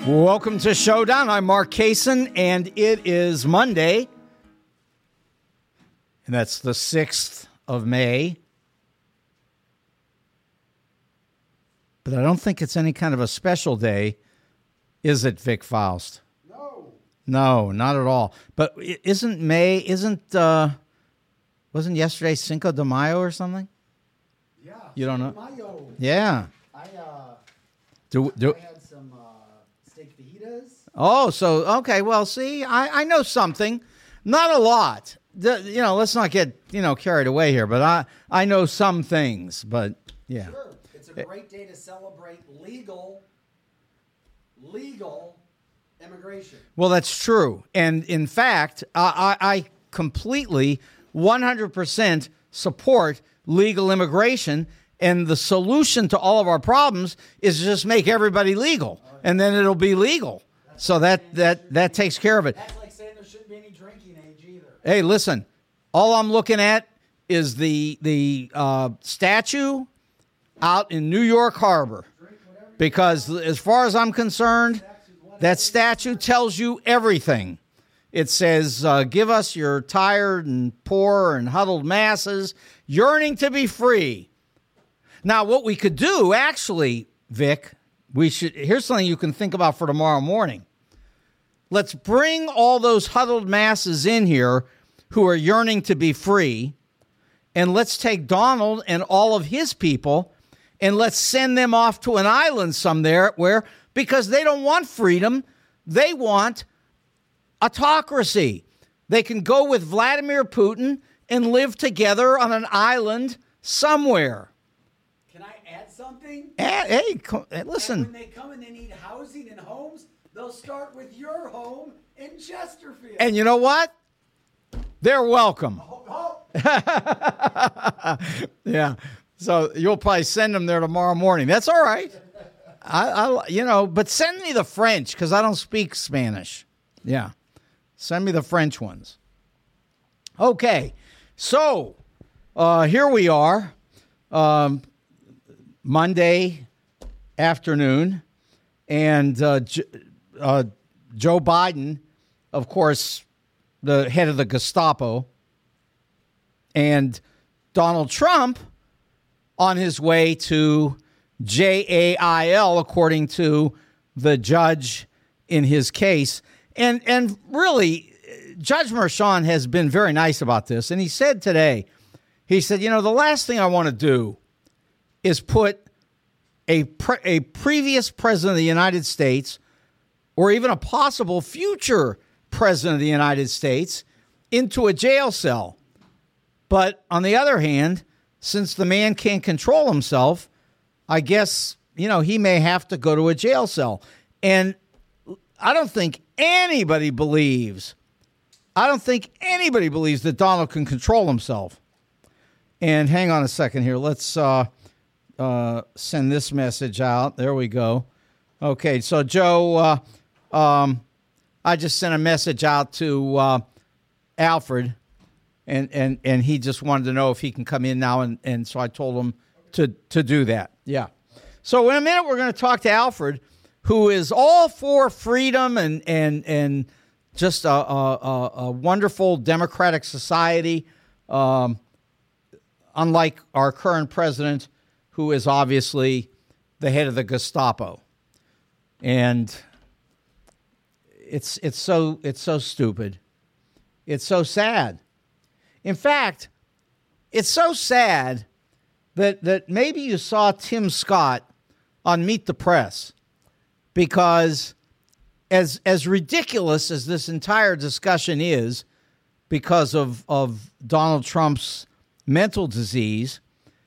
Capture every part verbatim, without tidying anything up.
Welcome to Showdown. I'm Mark Kaysen, and it is Monday, and that's the sixth of May. But I don't think it's any kind of a special day, is it, Vic Faust? No. No, not at all. But isn't May, isn't, uh, wasn't yesterday Cinco de Mayo or something? Yeah. You don't know? Mayo. Yeah. I, uh, Do, do, I had some uh, steak fajitas. Oh, so, okay, well, see, I, I know something. Not a lot. The, you know, let's not get, you know, carried away here, but I, I know some things, but, yeah. Sure. It's a great day to celebrate legal, legal immigration. Well, that's true. And, in fact, I, I, I completely, one hundred percent support legal immigration, and the solution to all of our problems is to just make everybody legal, and then it'll be legal. So that, that, that takes care of it. That's like saying there shouldn't be any drinking age either. Hey, listen, all I'm looking at is the the uh, statue out in New York Harbor, because as far as I'm concerned, that statue tells you everything. It says, uh, give us your tired and poor and huddled masses yearning to be free. Now, what we could do, actually, Vic, we should. Here's something you can think about for tomorrow morning. Let's bring all those huddled masses in here who are yearning to be free, and let's take Donald and all of his people, and let's send them off to an island somewhere where, because they don't want freedom, they want autocracy. They can go with Vladimir Putin and live together on an island somewhere. Can I add something? Hey, hey, co- listen. And when they come and they need housing and homes, they'll start with your home in Chesterfield. And you know what? They're welcome. Oh, oh. Yeah. So you'll probably send them there tomorrow morning. That's all right. I, I you know, but send me the French, because I don't speak Spanish. Yeah. Send me the French ones. Okay. So uh, here we are, um, Monday afternoon, and uh, J- uh, Joe Biden, of course, the head of the Gestapo, and Donald Trump on his way to J A I L, according to the judge in his case. And and really, Judge Merchan has been very nice about this. And he said today, he said, you know, the last thing I want to do is put a pre- a previous president of the United States, or even a possible future president of the United States, into a jail cell. But on the other hand, since the man can't control himself, I guess, you know, he may have to go to a jail cell. And I don't think anybody believes, I don't think anybody believes that Donald can control himself. And hang on a second here. Let's uh, uh, send this message out. There we go. Okay, so Joe, uh, um, I just sent a message out to uh, Alfred, and, and, and he just wanted to know if he can come in now, and, and so I told him to, to do that. Yeah. So in a minute, we're going to talk to Alfred, who is all for freedom and and and just a, a, a wonderful democratic society, um, unlike our current president, who is obviously the head of the Gestapo. And it's it's so it's so stupid. It's so sad. In fact, it's so sad that that maybe you saw Tim Scott on Meet the Press, because as as ridiculous as this entire discussion is, because of, of Donald Trump's mental disease,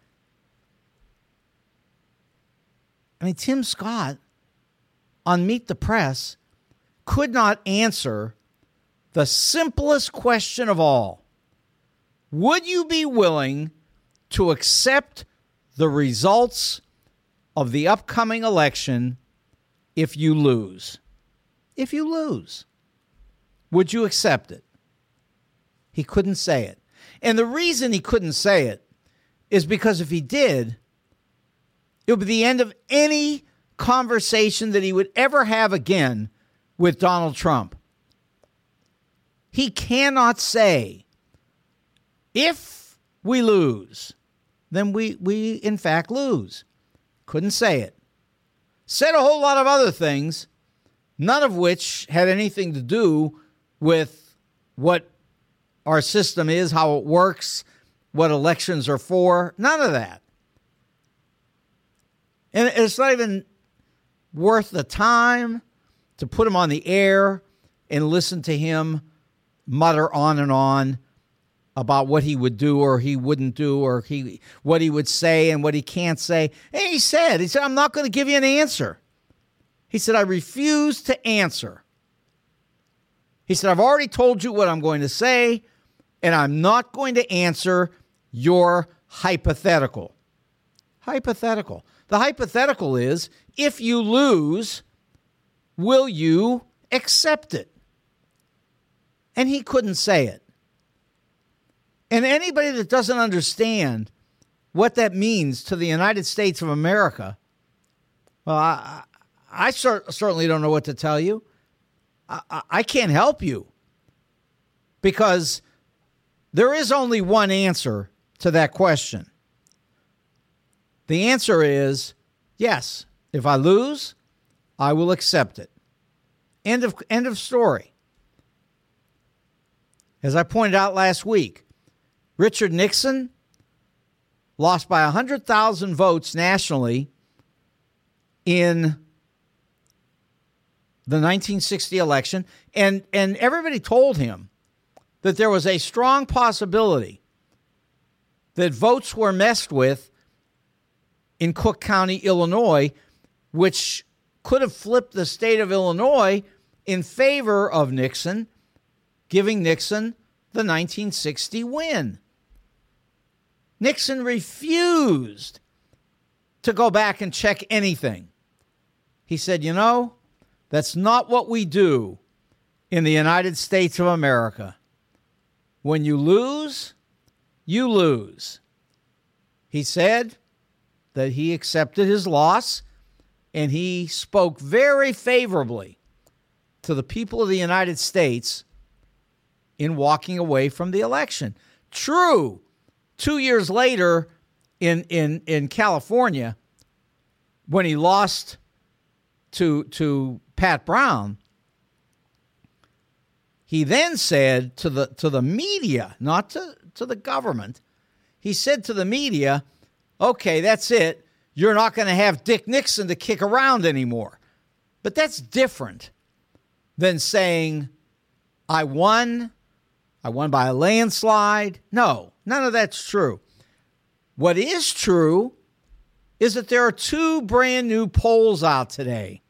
I mean, Tim Scott on Meet the Press could not answer the simplest question of all. Would you be willing to accept the results of the upcoming election if you lose? If you lose, would you accept it? He couldn't say it. And the reason he couldn't say it is because if he did, it would be the end of any conversation that he would ever have again with Donald Trump. He cannot say, if we lose, then we, we in fact lose. Couldn't say it. Said a whole lot of other things, none of which had anything to do with what our system is, how it works, what elections are for. None of that. And it's not even worth the time to put him on the air and listen to him mutter on and on about what he would do or he wouldn't do, or he what he would say and what he can't say. And he said, he said, I'm not going to give you an answer. He said, I refuse to answer. He said, I've already told you what I'm going to say, and I'm not going to answer your hypothetical. Hypothetical. The hypothetical is, if you lose, will you accept it? And he couldn't say it. And anybody that doesn't understand what that means to the United States of America, well, I, I cer- certainly don't know what to tell you. I, I, I can't help you, because there is only one answer to that question. The answer is, yes, if I lose, I will accept it. End of, end of story. As I pointed out last week, Richard Nixon lost by one hundred thousand votes nationally in the nineteen sixty election, and, and everybody told him that there was a strong possibility that votes were messed with in Cook County, Illinois, which could have flipped the state of Illinois in favor of Nixon, giving Nixon the nineteen sixty win. Nixon refused to go back and check anything. He said, you know, that's not what we do in the United States of America. When you lose, you lose. He said that he accepted his loss, and he spoke very favorably to the people of the United States in walking away from the election. True, two years later in, in, in California, when he lost to, to Pat Brown, he then said to the to the media, not to, to the government, he said to the media, okay, that's it. You're not going to have Dick Nixon to kick around anymore. But that's different than saying, I won, I won by a landslide. No, none of that's true. What is true is that there are two brand new polls out today.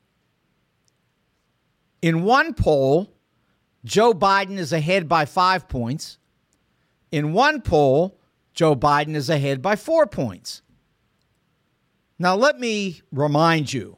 In one poll, Joe Biden is ahead by five points. In one poll, Joe Biden is ahead by four points. Now, let me remind you,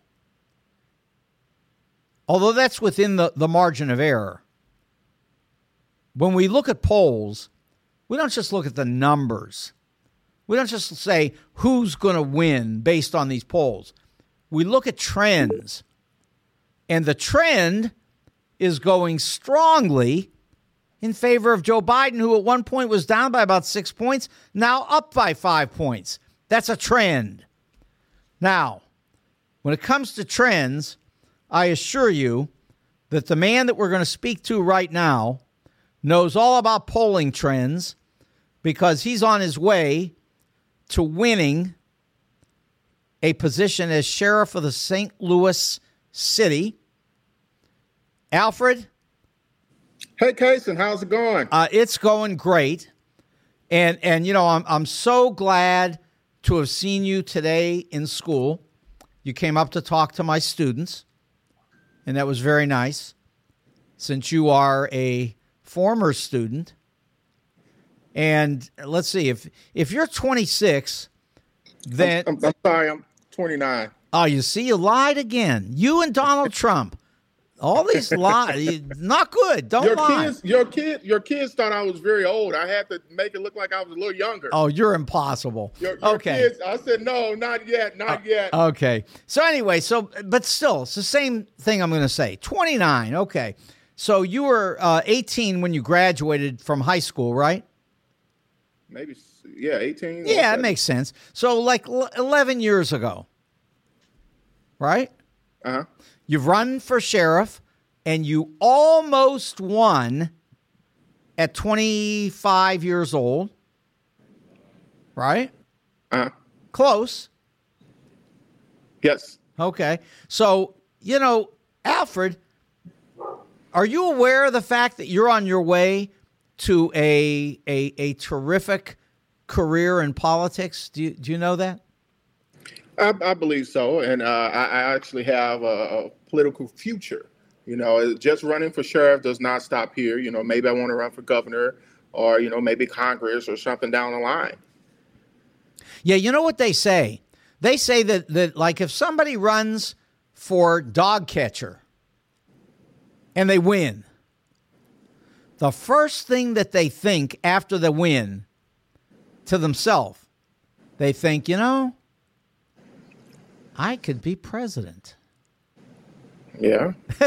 although that's within the, the margin of error, when we look at polls, we don't just look at the numbers. We don't just say who's going to win based on these polls. We look at trends. And the trend is going strongly in favor of Joe Biden, who at one point was down by about six points, now up by five points. That's a trend. Now, when it comes to trends, I assure you that the man that we're going to speak to right now knows all about polling trends, because he's on his way to winning a position as sheriff of the Saint Louis City. Alfred? Hey, Kason, how's it going? Uh, it's going great. And, and you know, I'm I'm so glad to have seen you today in school. You came up to talk to my students, and that was very nice, since you are a former student. And let's see, if if you're twenty-six, then... I'm, I'm sorry, I'm twenty-nine. Oh, you see, you lied again. You and Donald Trump. All these lies, not good. Don't Your lie. kids, your kid, your kids thought I was very old. I had to make it look like I was a little younger. Oh, you're impossible. Your, your okay. kids, I said no, not yet, not uh, yet. Okay. So anyway, so but still, it's the same thing I'm going to say. twenty-nine. Okay. So you were uh, eighteen when you graduated from high school, right? Maybe, yeah, eighteen. Yeah, it makes sense. So like eleven years ago, right? Uh-huh. You've run for sheriff, and you almost won at twenty-five years old, right? Uh-huh. Close. Yes. Okay. So, you know, Alfred, are you aware of the fact that you're on your way to a a, a terrific career in politics? Do you, do you know that? I, I believe so, and uh, I, I actually have a, a political future. You know, just running for sheriff does not stop here. You know, maybe I want to run for governor, or you know, maybe Congress or something down the line. Yeah, you know what they say? They say that that like if somebody runs for dog catcher and they win, the first thing that they think after the win to themselves, they think, you know, I could be president. Yeah.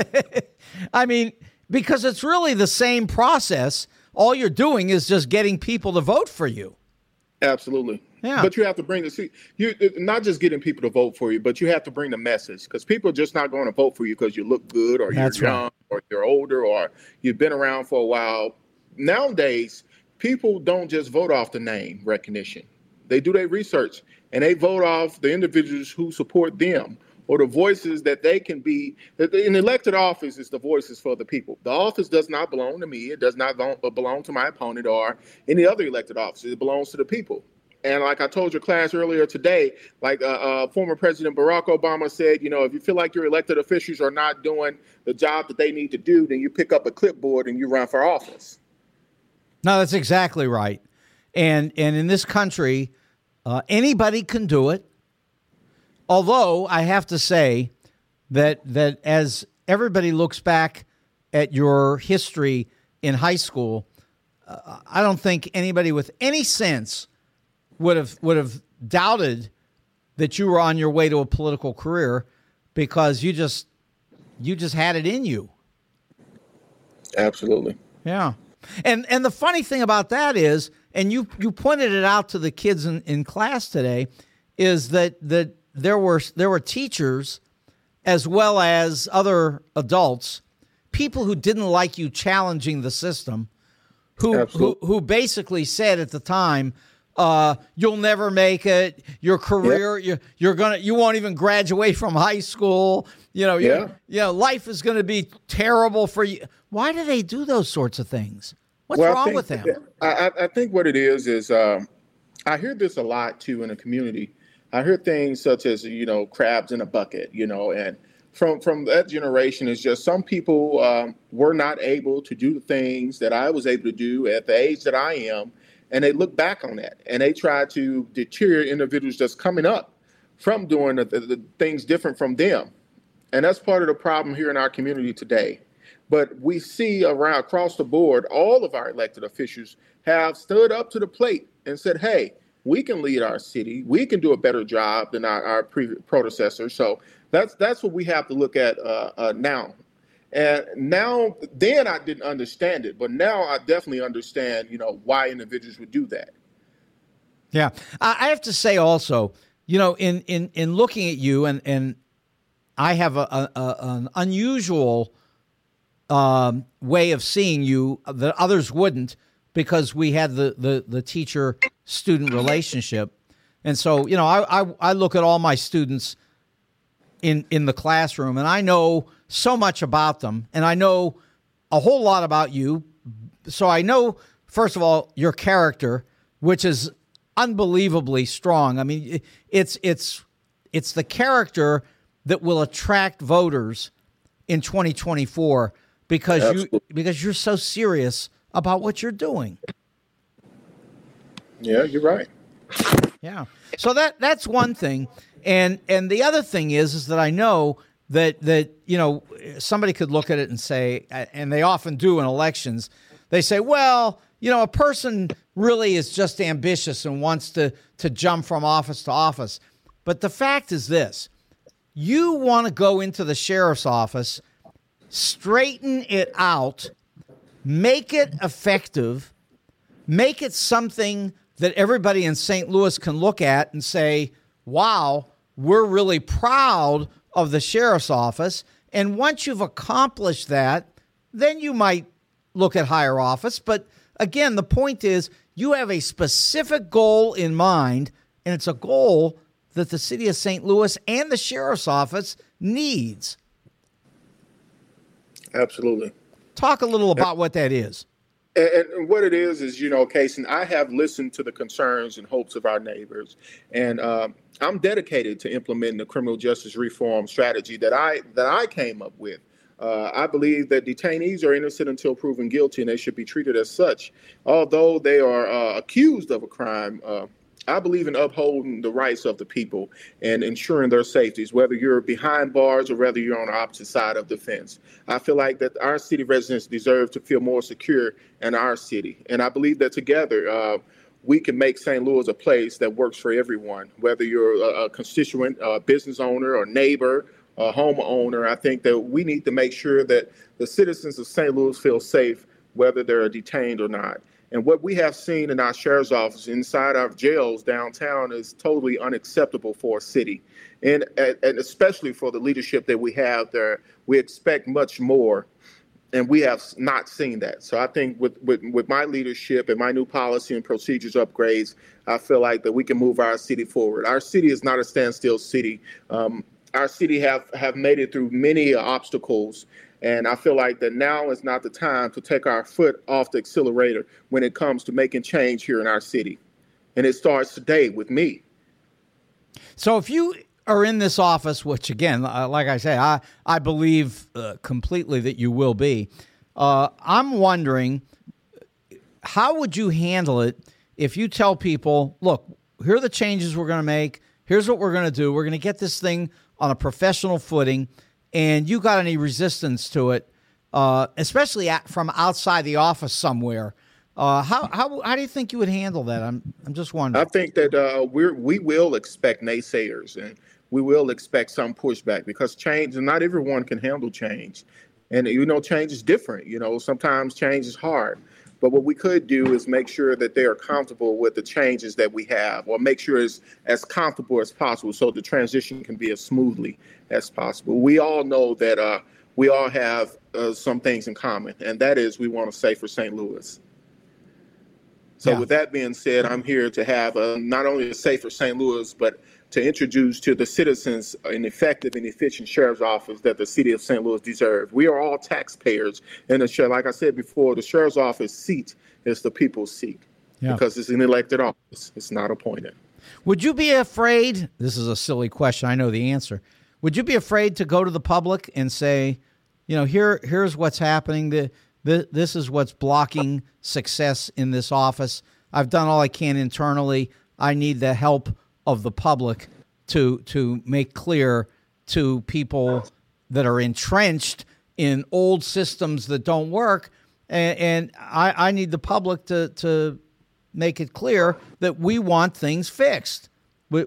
I mean, because it's really the same process. All you're doing is just getting people to vote for you. Absolutely. Yeah. But you have to bring the see you not just getting people to vote for you, but you have to bring the message, because people are just not going to vote for you because you look good or That's you're right. young or you're older or you've been around for a while. Nowadays, people don't just vote off the name recognition. They do their research and they vote off the individuals who support them or the voices that they can be. An elected office is the voices for the people. The office does not belong to me. It does not belong to my opponent or any other elected office. It belongs to the people. And like I told your class earlier today, like uh, uh, former President Barack Obama said, you know, if you feel like your elected officials are not doing the job that they need to do, then you pick up a clipboard and you run for office. No, that's exactly right. And and in this country, uh, anybody can do it. Although I have to say that that as everybody looks back at your history in high school, uh, I don't think anybody with any sense would have would have doubted that you were on your way to a political career, because you just you just had it in you. Absolutely. Yeah. And and the funny thing about that is, and you you pointed it out to the kids in, in class today, is that that there were there were teachers as well as other adults, people who didn't like you challenging the system, who who, who basically said at the time, uh, you'll never make it. Your career, yep. you, you're gonna, you won't even graduate from high school. You know, yeah. you know, life is going to be terrible for you. Why do they do those sorts of things? What's well, wrong think, with them? I, I think what it is is um, I hear this a lot too in the community. I hear things such as, you know, crabs in a bucket, you know, and from from that generation is just some people um, were not able to do the things that I was able to do at the age that I am. And they look back on that and they try to deter individuals that's coming up from doing the, the, the things different from them. And that's part of the problem here in our community today. But we see around across the board, all of our elected officials have stood up to the plate and said, hey, we can lead our city. We can do a better job than our, our previous predecessors. So that's that's what we have to look at uh, uh, now. And now, then I didn't understand it, but now I definitely understand, you know, why individuals would do that. Yeah, I have to say also, you know, in in, in looking at you, and, and I have a, a, a an unusual um, way of seeing you that others wouldn't, because we had the, the, the teacher-student relationship. And so, you know, I, I, I look at all my students in, in the classroom, and I know so much about them, and I know a whole lot about you. So I know, first of all, your character, which is unbelievably strong. I mean, it's it's it's the character that will attract voters in twenty twenty-four, because Absolutely. you because you're so serious about what you're doing. Yeah, you're right. Yeah. So that that's one thing. And and the other thing is is that I know that, that, you know, somebody could look at it and say, and they often do in elections, they say, well, you know, a person really is just ambitious and wants to, to jump from office to office. But the fact is this, you want to go into the sheriff's office, straighten it out, make it effective, make it something that everybody in Saint Louis can look at and say, wow, we're really proud of the sheriff's office. And once you've accomplished that, then you might look at higher office. But again, the point is you have a specific goal in mind, and it's a goal that the city of Saint Louis and the sheriff's office needs. Absolutely. Talk a little about what that is. And, and what it is is, you know, Kason, I have listened to the concerns and hopes of our neighbors, and um, I'm dedicated to implementing the criminal justice reform strategy that I that I came up with. Uh, I believe that detainees are innocent until proven guilty, and they should be treated as such. Although they are uh, accused of a crime, uh, I believe in upholding the rights of the people and ensuring their safeties, whether you're behind bars or whether you're on the opposite side of the fence. I feel like that our city residents deserve to feel more secure in our city. And I believe that together uh, we can make Saint Louis a place that works for everyone, whether you're a, a constituent, a business owner or neighbor, a homeowner. I think that we need to make sure that the citizens of Saint Louis feel safe, whether they're detained or not. And what we have seen in our sheriff's office inside our jails downtown is totally unacceptable for a city. And, and especially for the leadership that we have there, we expect much more, and we have not seen that. So I think with, with, with my leadership and my new policy and procedures upgrades, I feel like that we can move our city forward. Our city is not a standstill city. Um, our city have, have made it through many obstacles. And I feel like that now is not the time to take our foot off the accelerator when it comes to making change here in our city. And it starts today with me. So if you are in this office, which again, uh, like I say, I, I believe uh, completely that you will be, uh, I'm wondering, how would you handle it if you tell people, look, here are the changes we're going to make. Here's what we're going to do. We're going to get this thing on a professional footing. And you got any resistance to it, uh, especially at, from outside the office somewhere? Uh, how how how do you think you would handle that? I'm I'm just wondering. I think that uh, we we will expect naysayers, and we will expect some pushback, because change, and not everyone can handle change, and you know change is different. You know sometimes change is hard. But what we could do is make sure that they are comfortable with the changes that we have, or make sure it's as comfortable as possible so the transition can be as smoothly as possible. We all know that uh, we all have uh, some things in common, and that is we want a safer Saint Louis. So yeah. With that being said, I'm here to have a, not only a safer Saint Louis, but to introduce to the citizens an effective and efficient sheriff's office that the city of Saint Louis deserves. We are all taxpayers, and the sheriff, like I said before, the sheriff's office seat is the people's seat, yeah. because it's an elected office. It's not appointed. Would you be afraid? This is a silly question. I know the answer. Would you be afraid to go to the public and say, you know, here, here's what's happening. The, the, this is what's blocking success in this office. I've done all I can internally. I need the help of the public to to make clear to people that are entrenched in old systems that don't work, and, and I, I need the public to to make it clear that we want things fixed. We,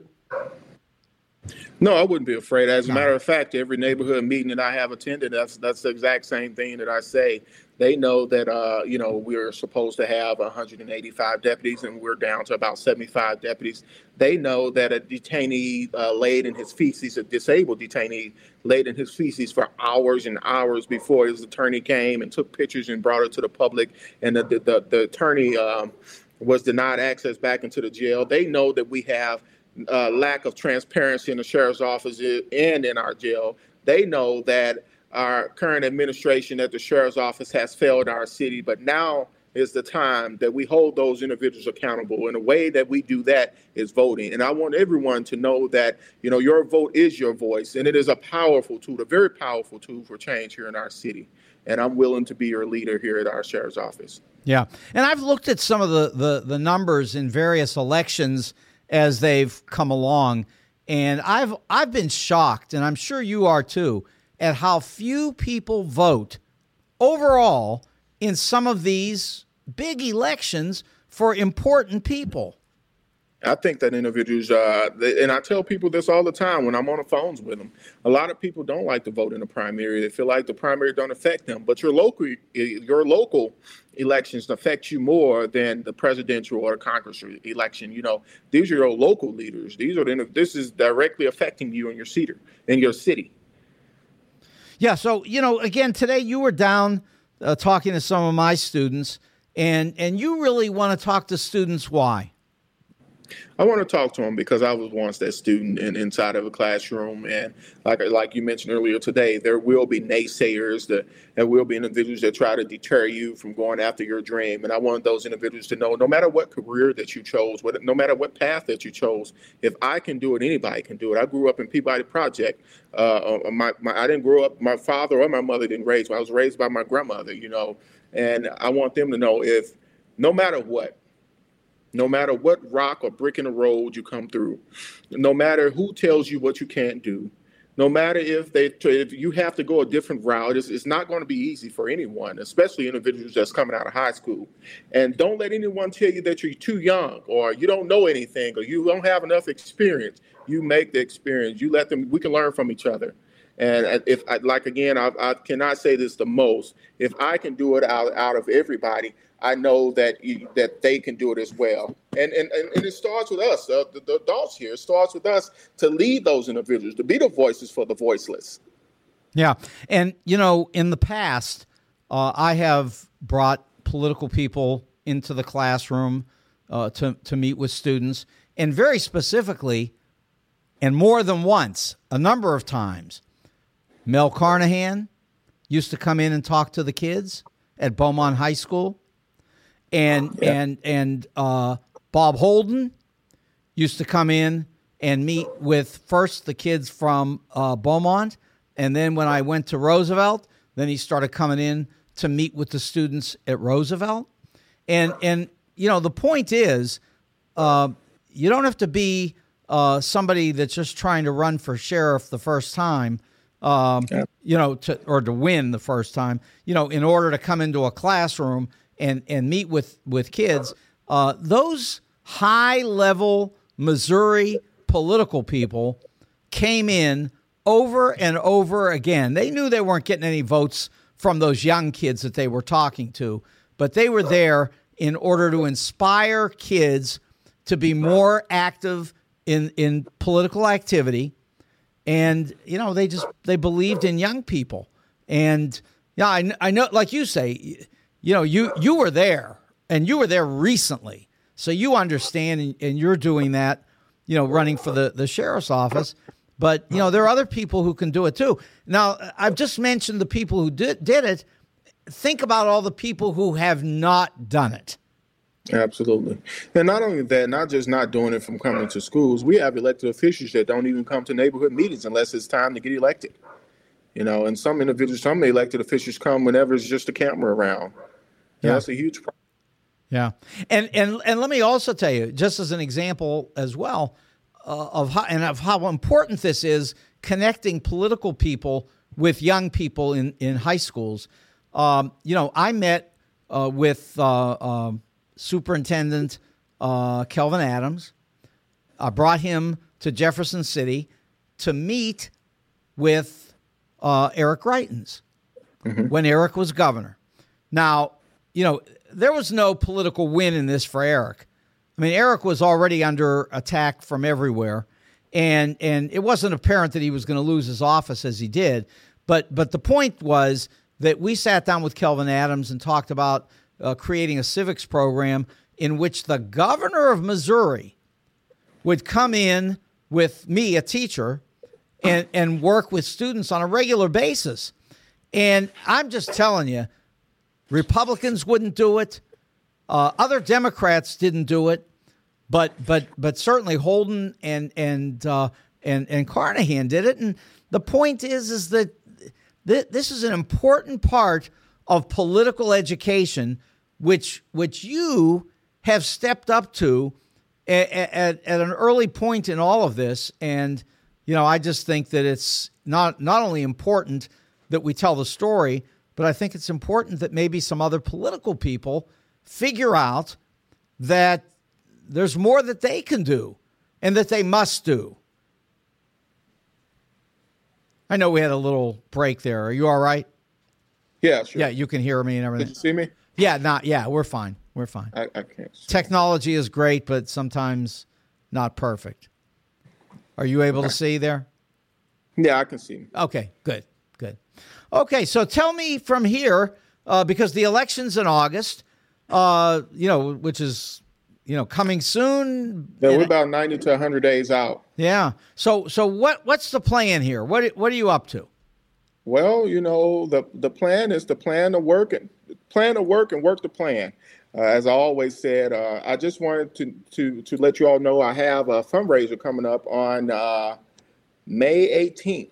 No, I wouldn't be afraid. As a matter of fact, every neighborhood meeting that I have attended, that's that's the exact same thing that I say. They know that, uh, you know, we're supposed to have one hundred eighty-five deputies, and we're down to about seventy-five deputies. They know that a detainee uh, laid in his feces, a disabled detainee laid in his feces for hours and hours before his attorney came and took pictures and brought it to the public, and the the, the, the attorney um, was denied access back into the jail. They know that we have Uh, lack of transparency in the sheriff's office and in our jail. They know that our current administration at the sheriff's office has failed our city, but now is the time that we hold those individuals accountable. And the way that we do that is voting. And I want everyone to know that, you know, your vote is your voice, and it is a powerful tool, a very powerful tool for change here in our city. And I'm willing to be your leader here at our sheriff's office. Yeah. And I've looked at some of the, the, the numbers in various elections as they've come along. And I've I've been shocked, and I'm sure you are too, at how few people vote overall in some of these big elections for important people. I think that individuals, uh, they, and I tell people this all the time when I'm on the phones with them. A lot of people don't like to vote in the primary. They feel like the primary don't affect them. But your local, your local elections affect you more than the presidential or the Congress election. You know, these are your local leaders. These are the, this is directly affecting you in your city, in your city. Yeah. So, you know, again, today you were down uh, talking to some of my students, and and you really want to talk to students. Why? I want to talk to them because I was once that student in, inside of a classroom. And like like you mentioned earlier today, there will be naysayers. That there will be individuals that try to deter you from going after your dream. And I want those individuals to know, no matter what career that you chose, what, no matter what path that you chose, if I can do it, anybody can do it. I grew up in Peabody Project. Uh, my, my I didn't grow up, my father or my mother didn't raise me. I was raised by my grandmother, you know. And I want them to know, if no matter what, no matter what rock or brick in the road you come through, no matter who tells you what you can't do, no matter if they if you have to go a different route, it's, it's not going to be easy for anyone, especially individuals that's coming out of high school. And don't let anyone tell you that you're too young or you don't know anything or you don't have enough experience. You make the experience. You let them. We can learn from each other. And if I, like, again, I, I cannot say this the most. If I can do it out, out of everybody, I know that you, that they can do it as well. And and, and it starts with us, uh, the, the adults here. It starts with us to lead those individuals, to be the voices for the voiceless. Yeah. And, you know, in the past, uh, I have brought political people into the classroom uh, to, to meet with students. And very specifically, and more than once, a number of times, Mel Carnahan used to come in and talk to the kids at Beaumont High School. And yeah. and and uh, Bob Holden used to come in and meet with first the kids from uh, Beaumont, and then when I went to Roosevelt, then he started coming in to meet with the students at Roosevelt. And and you know the point is, uh, you don't have to be uh, somebody that's just trying to run for sheriff the first time, um, yeah. you know, to or to win the first time, you know, in order to come into a classroom and and meet with, with kids. Uh, those high-level Missouri political people came in over and over again. They knew they weren't getting any votes from those young kids that they were talking to, but they were there in order to inspire kids to be more active in, in political activity. And, you know, they just, they believed in young people. And, yeah, I, I know, like you say, you know, you, you were there, and you were there recently, so you understand, and, and you're doing that, you know, running for the, the sheriff's office. But, you know, there are other people who can do it too. Now, I've just mentioned the people who did, did it. Think about all the people who have not done it. Absolutely. And not only that, not just not doing it from coming to schools, we have elected officials that don't even come to neighborhood meetings unless it's time to get elected. You know, and some individuals, some elected officials come whenever it's just a camera around. Yeah, that's a huge problem. Yeah, and and and let me also tell you, just as an example as well, uh, of how and of how important this is, connecting political people with young people in in high schools. Um, you know, I met uh, with uh, uh, Superintendent uh, Kelvin Adams. I brought him to Jefferson City to meet with uh, Eric Greitens mm-hmm. when Eric was governor. Now, you know, there was no political win in this for Eric. I mean, Eric was already under attack from everywhere, and and it wasn't apparent that he was going to lose his office as he did. But but the point was that we sat down with Kelvin Adams and talked about uh, creating a civics program in which the governor of Missouri would come in with me, a teacher, and, and work with students on a regular basis. And I'm just telling you, Republicans wouldn't do it. Uh, other Democrats didn't do it, but but but certainly Holden and and uh, and and Carnahan did it. And the point is, is that th- this is an important part of political education, which which you have stepped up to at, at, at an early point in all of this. And, you know, I just think that it's not, not only important that we tell the story, but I think it's important that maybe some other political people figure out that there's more that they can do and that they must do. I know we had a little break there. Are you all right? Yeah, sure. Yeah, you can hear me and everything. Did you see me? Yeah, not yeah, we're fine. We're fine. I, I can't see. Technology is great, but sometimes not perfect. Are you able to see there? Yeah, I can see. Okay, good, good. Okay, so tell me from here, uh, because the election's in August, uh, you know, which is, you know, coming soon. Yeah, we're about ninety to one hundred days out. Yeah. So, so what? What's the plan here? What What are you up to? Well, you know, the the plan is to plan to work and plan to work and work the plan. Uh, as I always said, uh, I just wanted to to to let you all know I have a fundraiser coming up on uh, May eighteenth.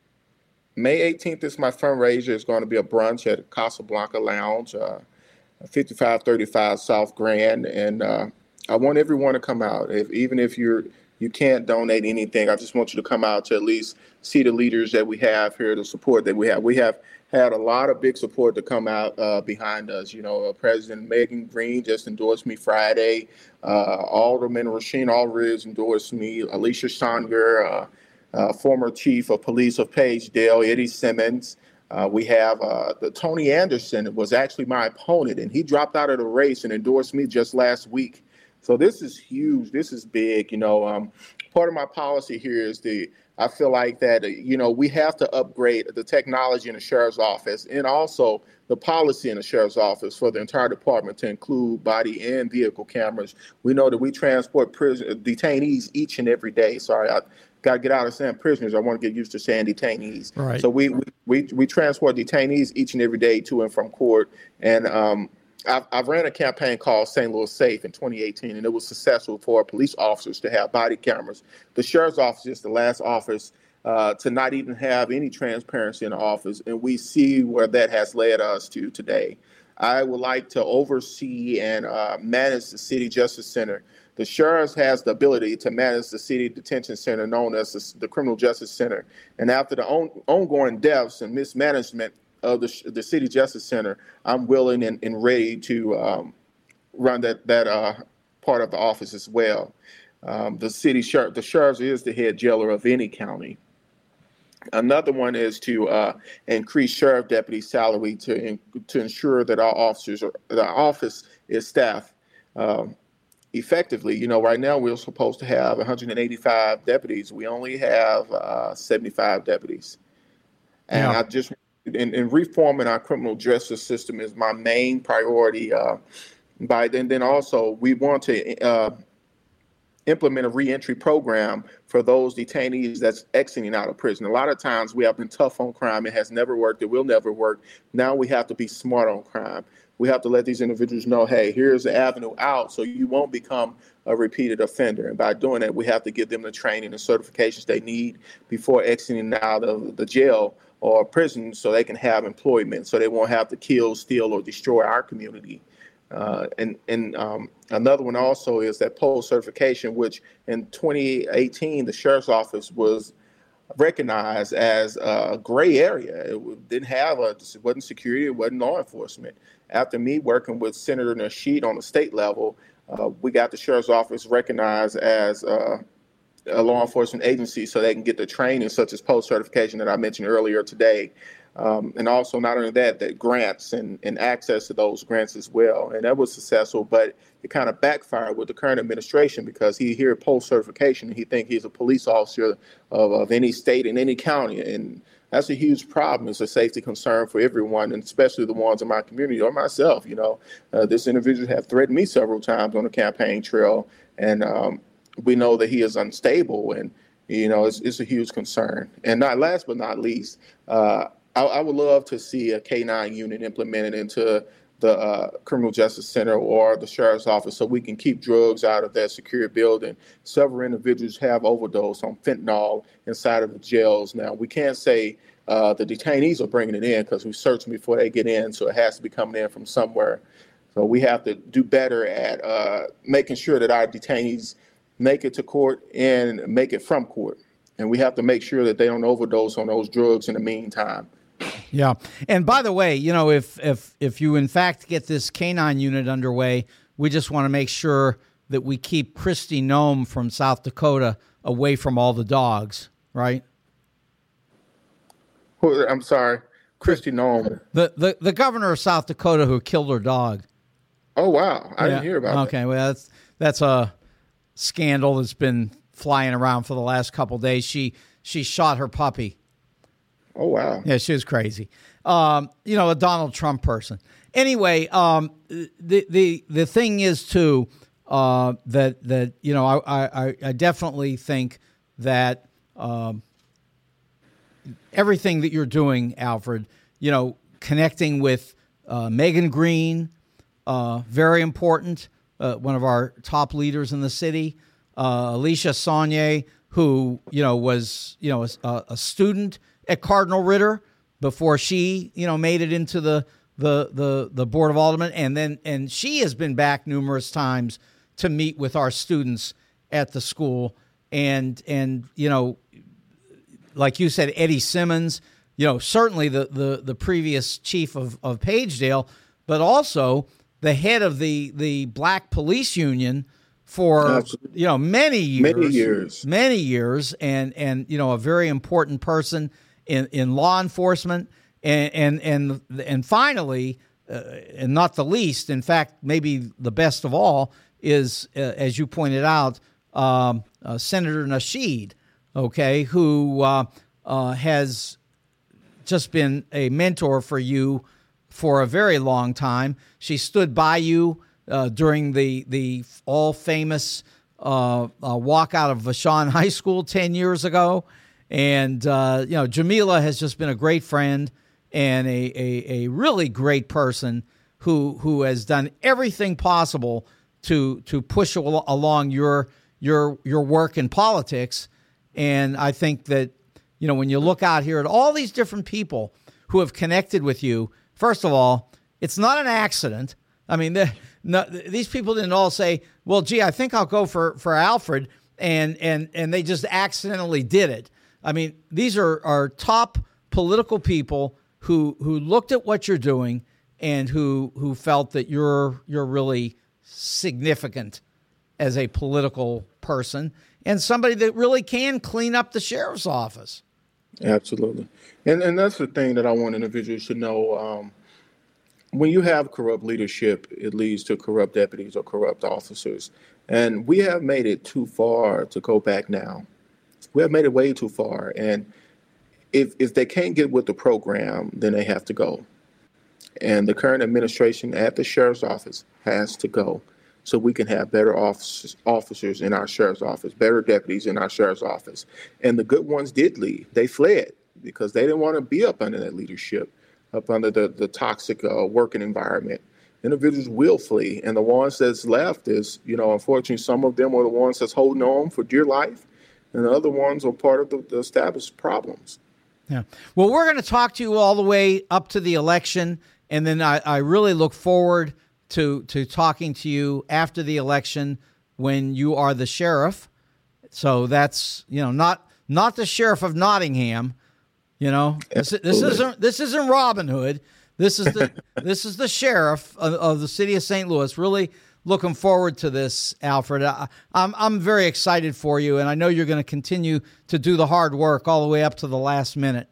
May eighteenth is my fundraiser. It's going to be a brunch at Casablanca Lounge, uh, fifty-five thirty-five South Grand, and uh, I want everyone to come out. If even if you're you can't donate anything, I just want you to come out to at least see the leaders that we have here, the support that we have. We have had a lot of big support to come out uh, behind us. You know, uh, President Megan Green just endorsed me Friday. Uh, Alderman Rasheen Aldridge endorsed me. Alicia Sanger, uh, uh, former chief of police of Pagedale, Eddie Simmons. Uh, we have uh, the Tony Anderson was actually my opponent, and he dropped out of the race and endorsed me just last week. So this is huge. This is big. You know, um, part of my policy here is the I feel like that, you know, we have to upgrade the technology in the sheriff's office and also the policy in the sheriff's office for the entire department to include body and vehicle cameras. We know that we transport prison detainees each and every day. Sorry, I got to get out of saying prisoners. I want to get used to saying detainees. Right. So we, we, we transport detainees each and every day to and from court. And um, I've, I've ran a campaign called Saint Louis Safe in twenty eighteen, and it was successful for police officers to have body cameras. The sheriff's office is the last office uh, to not even have any transparency in the office, and we see where that has led us to today. I would like to oversee and uh, manage the City Justice Center. The sheriff has the ability to manage the city detention center known as the, the Criminal Justice Center. And after the on, ongoing deaths and mismanagement of the, the City Justice Center, I'm willing and, and ready to um, run that that uh, part of the office as well. Um, the city sheriff, the sheriff is the head jailer of any county. Another one is to uh, increase sheriff deputy salary to in, to ensure that our officers, are, the office is staffed um, effectively. You know, right now we're supposed to have one hundred eighty-five deputies. We only have uh, seventy-five deputies, and yeah. I just. In, in reforming our criminal justice system is my main priority. Uh, by then, then also we want to uh, implement a reentry program for those detainees that's exiting out of prison. A lot of times we have been tough on crime. It has never worked. It will never work. Now we have to be smart on crime. We have to let these individuals know, hey, here's the avenue out so you won't become a repeated offender. And by doing that, we have to give them the training and certifications they need before exiting out of the jail or prison so they can have employment, so they won't have to kill, steal, or destroy our community. Uh, and and um, another one also is that post certification, which in twenty eighteen, the sheriff's office was recognized as a gray area. It didn't have a, it wasn't security, it wasn't law enforcement. After me working with Senator Nasheed on the state level, uh, we got the sheriff's office recognized as uh, a law enforcement agency so they can get the training such as post certification that I mentioned earlier today. Um, and also not only that, that grants and, and access to those grants as well. And that was successful, but it kind of backfired with the current administration because he here post certification, he think he's a police officer of, of any state in any county. And that's a huge problem. It's a safety concern for everyone, and especially the ones in my community or myself. You know, uh, this individual have threatened me several times on the campaign trail, and um, we know that he is unstable, and you know it's, it's a huge concern. And not last but not least, uh, I, I would love to see a K nine unit implemented into the uh, Criminal Justice Center or the Sheriff's Office so we can keep drugs out of that secure building. Several individuals have overdosed on fentanyl inside of the jails. Now, we can't say uh, the detainees are bringing it in because we search them before they get in, so it has to be coming in from somewhere. So we have to do better at uh, making sure that our detainees make it to court and make it from court. And we have to make sure that they don't overdose on those drugs in the meantime. Yeah. And by the way, you know, if if if you in fact get this canine unit underway, we just want to make sure that we keep Kristi Noem from South Dakota away from all the dogs, right? I'm sorry, Kristi Noem. The, the the governor of South Dakota who killed her dog. Oh, wow. I yeah. didn't hear about okay, that. Okay, well, that's, that's a scandal that's been flying around for the last couple of days. She she shot her puppy. Oh, wow. Yeah, she was crazy. Um, you know, a Donald Trump person. Anyway, um, the the the thing is too uh, that that you know I I, I definitely think that um, everything that you're doing, Alfred, you know, connecting with uh, Megan Green, uh, very important. Uh, one of our top leaders in the city, uh, Alicia Saunier, who you know was you know a, a student at Cardinal Ritter before she, you know, made it into the, the, the, the Board of Aldermen. And then, and she has been back numerous times to meet with our students at the school. And, and, you know, like you said, Eddie Simmons, you know, certainly the, the, the previous chief of, of Pagedale, but also the head of the, the Black Police Union for, Absolutely. you know, many years, many years, many years. And, and, you know, a very important person in, in law enforcement, and and and, and finally, uh, and not the least, in fact, maybe the best of all, is, uh, as you pointed out, um, uh, Senator Nasheed, okay, who uh, uh, has just been a mentor for you for a very long time. She stood by you uh, during the, the all-famous uh, uh, walkout of Vashon High School ten years ago. And, uh, you know, Jamila has just been a great friend and a, a, a really great person who who has done everything possible to to push al- along your your your work in politics. And I think that, you know, when you look out here at all these different people who have connected with you, first of all, it's not an accident. I mean, no, these people didn't all say, well, gee, I think I'll go for, for Alfred, and, and, and they just accidentally did it. I mean, these are, are top political people who who looked at what you're doing and who who felt that you're you're really significant as a political person and somebody that really can clean up the sheriff's office. Absolutely. And and that's the thing that I want individuals to know. Um, when you have corrupt leadership, it leads to corrupt deputies or corrupt officers. And we have made it too far to go back now. We have made it way too far. And if if they can't get with the program, then they have to go. And the current administration at the sheriff's office has to go so we can have better officers, officers in our sheriff's office, better deputies in our sheriff's office. And the good ones did leave. They fled because they didn't want to be up under that leadership, up under the, the toxic uh, working environment. Individuals will flee. And the ones that's left is, you know, unfortunately, some of them are the ones that's holding on for dear life. And the other ones are part of the, the established problems. Yeah. Well, we're going to talk to you all the way up to the election. And then I, I really look forward to to talking to you after the election when you are the sheriff. So that's, you know, not not the sheriff of Nottingham. You know, this, this isn't this isn't Robin Hood. This is the this is the sheriff of, of the city of Saint Louis. Really looking forward to this, Alfred. I, I'm I'm very excited for you, and I know you're going to continue to do the hard work all the way up to the last minute.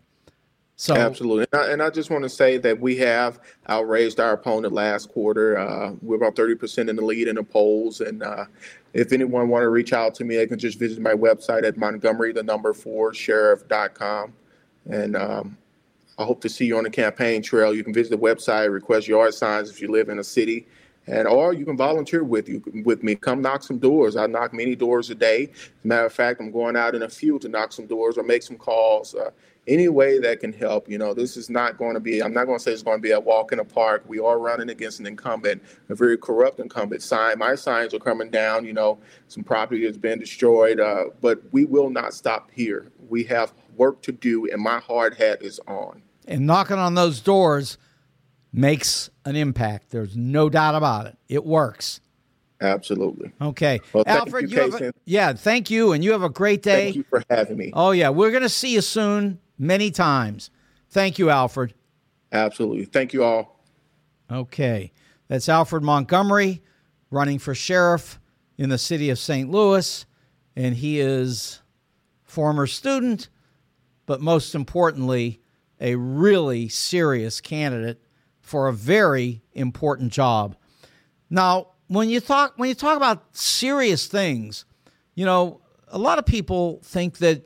So absolutely, and I, and I just want to say that we have outraised our opponent last quarter. Uh, we're about thirty percent in the lead in the polls, and uh, if anyone want to reach out to me, they can just visit my website at Montgomery, the number four sheriff dot com, and um, I hope to see you on the campaign trail. You can visit the website, request yard signs if you live in a city. And or you can volunteer with you with me. Come knock some doors. I knock many doors a day. As a matter of fact, I'm going out in a few to knock some doors or make some calls. Uh, any way that can help. You know, this is not going to be. I'm not going to say it's going to be a walk in the park. We are running against an incumbent, a very corrupt incumbent. Sign my signs are coming down. You know, some property has been destroyed. Uh, but we will not stop here. We have work to do, and my hard hat is on. And knocking on those doors makes an impact. There's no doubt about it. It works. Absolutely. Okay. Well, thank Alfred, you, you have a, Kason. yeah, thank you, and you have a great day. Thank you for having me. Oh, yeah, we're going to see you soon many times. Thank you, Alfred. Absolutely. Thank you all. Okay. That's Alfred Montgomery running for sheriff in the city of Saint Louis, and he is former student, but most importantly, a really serious candidate for a very important job. Now, when you talk when you talk about serious things, you know, a lot of people think that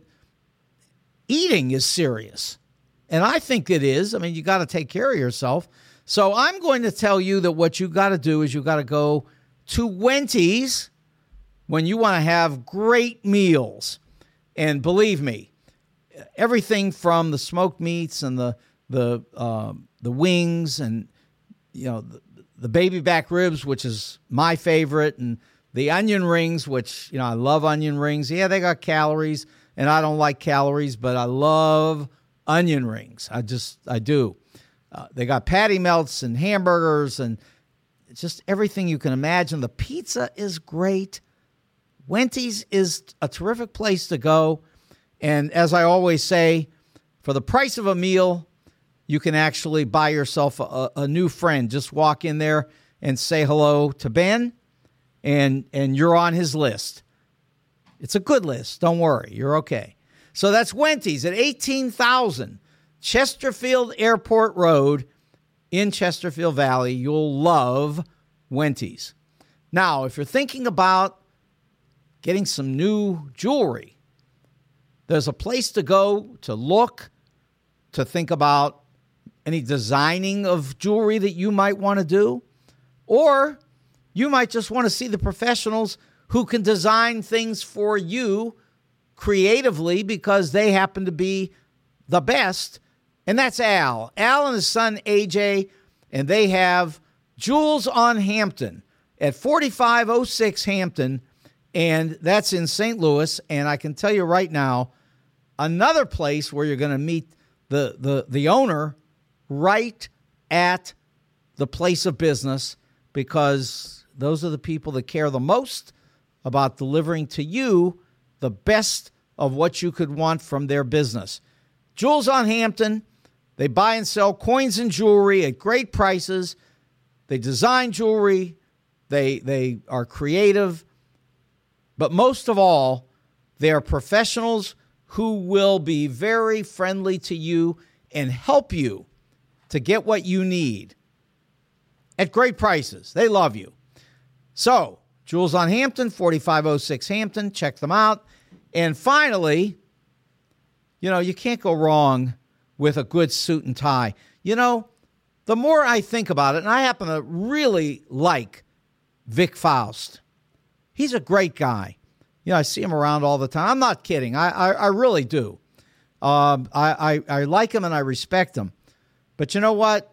eating is serious. And I think it is. I mean, you got to take care of yourself. So I'm going to tell you that what you got to do is you got to go to Wendy's when you want to have great meals. And believe me, everything from the smoked meats and the the um, the wings and you know the, the baby back ribs, which is my favorite, and the onion rings, which you know I love onion rings. Yeah, they got calories, and I don't like calories, but I love onion rings. I just I do. Uh, they got patty melts and hamburgers and just everything you can imagine. The pizza is great. Wendy's is a terrific place to go. And as I always say, for the price of a meal, you can actually buy yourself a, a new friend. Just walk in there and say hello to Ben, and, and you're on his list. It's a good list. Don't worry. You're okay. So that's Wendy's at eighteen thousand Chesterfield Airport Road in Chesterfield Valley. You'll love Wendy's. Now, if you're thinking about getting some new jewelry, there's a place to go to look, to think about any designing of jewelry that you might want to do. Or you might just want to see the professionals who can design things for you creatively because they happen to be the best. And that's Al. Al and his son, A J, and they have Jewels on Hampton at forty-five oh six Hampton, and that's in Saint Louis. And I can tell you right now, another place where you're going to meet the, the, the owner right at the place of business, because those are the people that care the most about delivering to you the best of what you could want from their business. Jewels on Hampton, they buy and sell coins and jewelry at great prices. They design jewelry. They, they are creative. But most of all, they are professionals who will be very friendly to you and help you to get what you need at great prices. They love you. So, Jewels on Hampton, forty-five oh six Hampton. Check them out. And finally, you know, you can't go wrong with a good suit and tie. You know, the more I think about it, and I happen to really like Vic Faust. He's a great guy. You know, I see him around all the time. I'm not kidding. I I, I really do. Um, I, I, I like him and I respect him. But you know what?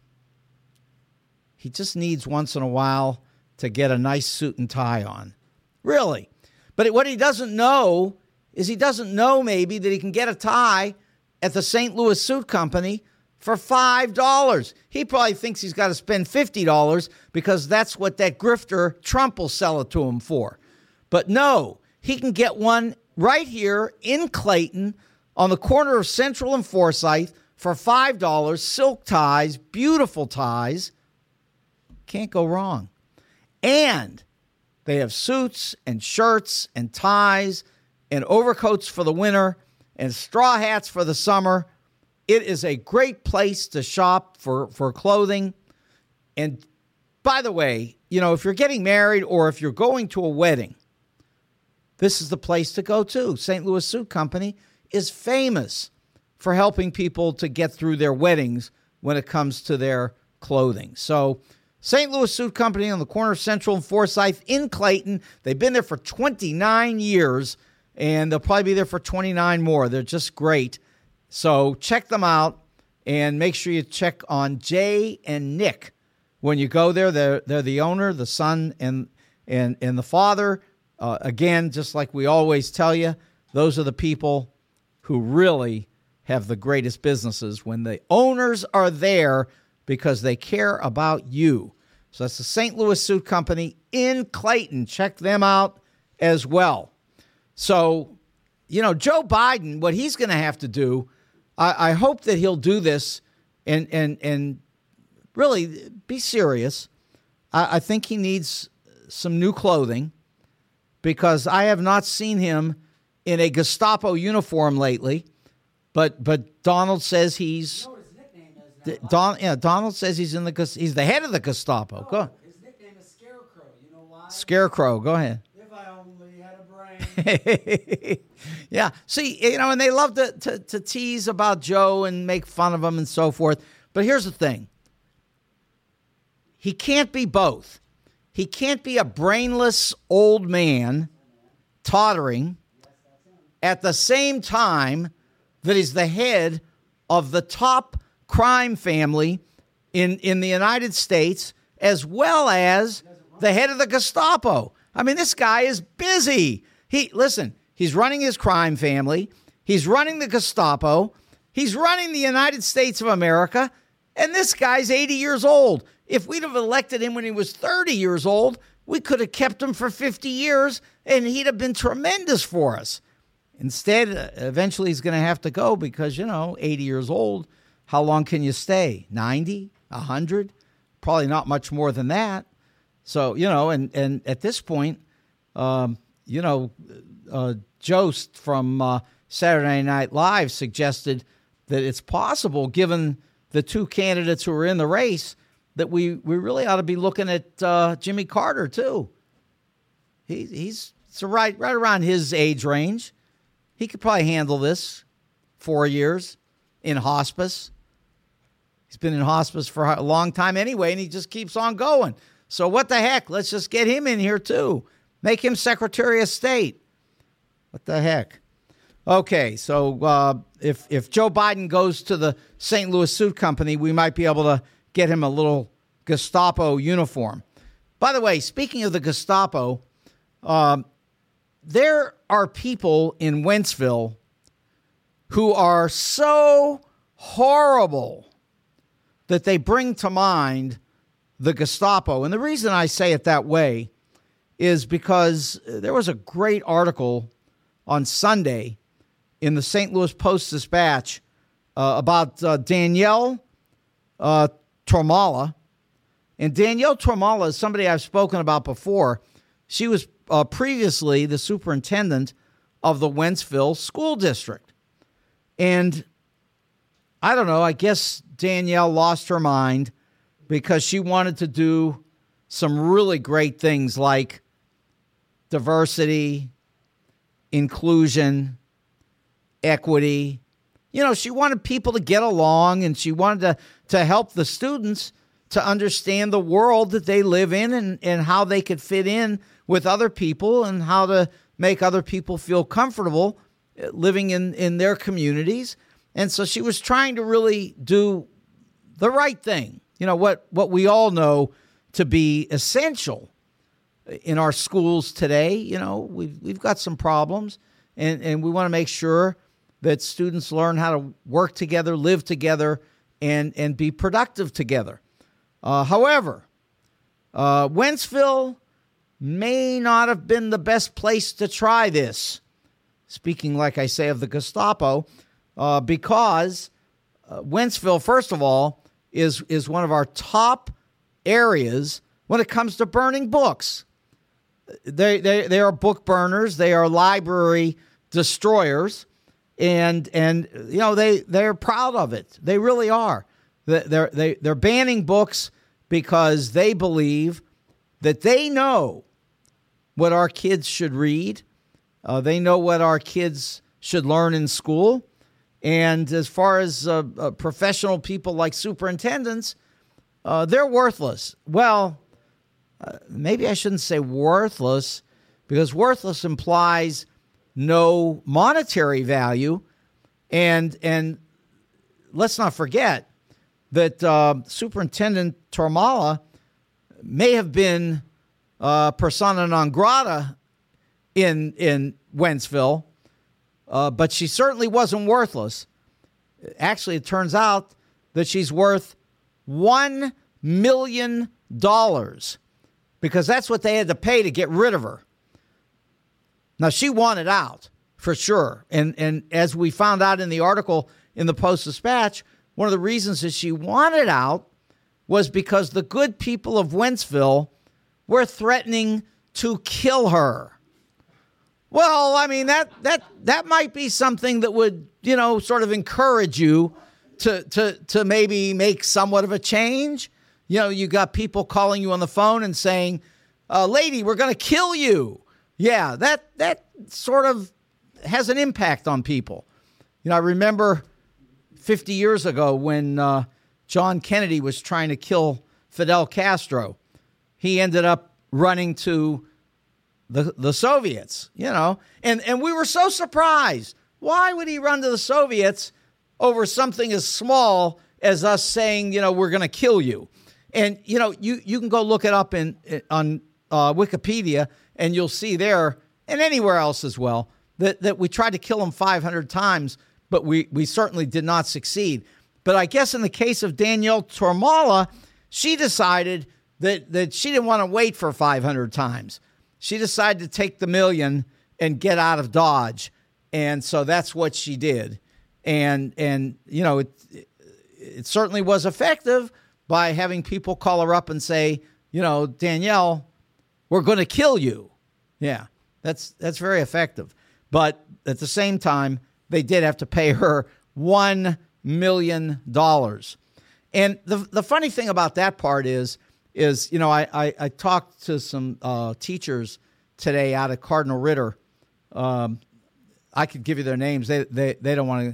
He just needs once in a while to get a nice suit and tie on. Really. But what he doesn't know is he doesn't know maybe that he can get a tie at the Saint Louis Suit Company for five dollars. He probably thinks he's got to spend fifty dollars because that's what that grifter Trump will sell it to him for. But no, he can get one right here in Clayton on the corner of Central and Forsyth for five dollars. Silk ties, beautiful ties. Can't go wrong. And they have suits and shirts and ties and overcoats for the winter and straw hats for the summer. It is a great place to shop for, for clothing. And by the way, you know, if you're getting married or if you're going to a wedding, this is the place to go to. Saint Louis Suit Company is famous for helping people to get through their weddings when it comes to their clothing. So Saint Louis Suit Company on the corner of Central and Forsyth in Clayton. They've been there for twenty-nine years, and they'll probably be there for twenty-nine more. They're just great. So check them out, and make sure you check on Jay and Nick when you go there. They're, they're the owner, the son, and, and, and the father. Uh, again, just like we always tell you, those are the people who really have the greatest businesses when the owners are there because they care about you. So that's the Saint Louis Suit Company in Clayton. Check them out as well. So, you know, Joe Biden, what he's going to have to do, I, I hope that he'll do this and and and really be serious. I, I think he needs some new clothing because I have not seen him in a Gestapo uniform lately. But but Donald says he's You know what his nickname is now? Don. Yeah, Donald says he's in the Ges- he's the head of the Gestapo. Go No, his nickname is Scarecrow. You know why? Scarecrow. Go ahead. If I only had a brain. Yeah. See, you know, and they love to, to to tease about Joe and make fun of him and so forth. But here's the thing. He can't be both. He can't be a brainless old man tottering at the same time that he's the head of the top crime family in, in the United States, as well as the head of the Gestapo. I mean, this guy is busy. He listen, he's running his crime family. He's running the Gestapo. He's running the United States of America. And this guy's eighty years old. If we'd have elected him when he was thirty years old, we could have kept him for fifty years, and he'd have been tremendous for us. Instead, uh, eventually he's going to have to go because, you know, eighty years old, how long can you stay? ninety? one hundred? Probably not much more than that. So, you know, and, and at this point, um, you know, uh, Jost from uh, Saturday Night Live suggested that it's possible, given the two candidates who are in the race, that we, we really ought to be looking at uh, Jimmy Carter, too. He, he's it's right, right around his age range. He could probably handle this four years in hospice. He's been in hospice for a long time anyway, and he just keeps on going. So what the heck? Let's just get him in here, too. Make him Secretary of State. What the heck? Okay, so uh, if if Joe Biden goes to the Saint Louis Suit Company, we might be able to get him a little Gestapo uniform. By the way, speaking of the Gestapo, um, there are people in Wentzville who are so horrible that they bring to mind the Gestapo. And the reason I say it that way is because there was a great article on Sunday in the Saint Louis Post-Dispatch uh, about uh, Danielle uh, Tormala. And Danielle Tormala is somebody I've spoken about before. She was uh, previously the superintendent of the Wentzville School District. And I don't know, I guess Danielle lost her mind because she wanted to do some really great things like diversity, inclusion, equity. You know, she wanted people to get along, and she wanted to, to help the students to understand the world that they live in and, and how they could fit in with other people and how to make other people feel comfortable living in, in their communities. And so she was trying to really do the right thing. You know, what, what we all know to be essential in our schools today. You know, we've, we've got some problems, and, and we want to make sure that students learn how to work together, live together, and, and be productive together. Uh, however, uh, Wentzville may not have been the best place to try this. Speaking, like I say, of the Gestapo, uh, because uh, Wentzville, first of all, is is one of our top areas when it comes to burning books. They they they are book burners. They are library destroyers, and and you know they they're proud of it. They really are. They're they they're banning books because they believe that they know what our kids should read. Uh, they know what our kids should learn in school. And as far as uh, uh, professional people like superintendents, uh, they're worthless. Well, uh, maybe I shouldn't say worthless, because worthless implies no monetary value. And and let's not forget that uh, Superintendent Tormala may have been uh, persona non grata in in Wentzville, uh, but she certainly wasn't worthless. Actually, it turns out that she's worth one million dollars because that's what they had to pay to get rid of her. Now, she wanted out for sure. And, and as we found out in the article in the Post-Dispatch, one of the reasons that she wanted out was because the good people of Wentzville were threatening to kill her. Well, I mean, that that that might be something that would, you know, sort of encourage you to to to maybe make somewhat of a change. You know, you got people calling you on the phone and saying, uh, lady, we're going to kill you. Yeah, that that sort of has an impact on people. You know, I remember fifty years ago when uh, John Kennedy was trying to kill Fidel Castro. He ended up running to the the Soviets, you know, and, and we were so surprised. Why would he run to the Soviets over something as small as us saying, you know, we're going to kill you? And, you know, you, you can go look it up in on uh, Wikipedia, and you'll see there, and anywhere else as well, that, that we tried to kill him five hundred times, but we, we certainly did not succeed. But I guess in the case of Danielle Tormala, she decided that, that she didn't want to wait for five hundred times. She decided to take the million and get out of Dodge. And so that's what she did. And, and you know, it, it certainly was effective by having people call her up and say, you know, Danielle, we're going to kill you. Yeah, that's that's very effective. But at the same time, they did have to pay her one million dollars. And the the funny thing about that part is, is, you know, I, I, I talked to some uh, teachers today out at Cardinal Ritter. Um, I could give you their names. They they, they don't want to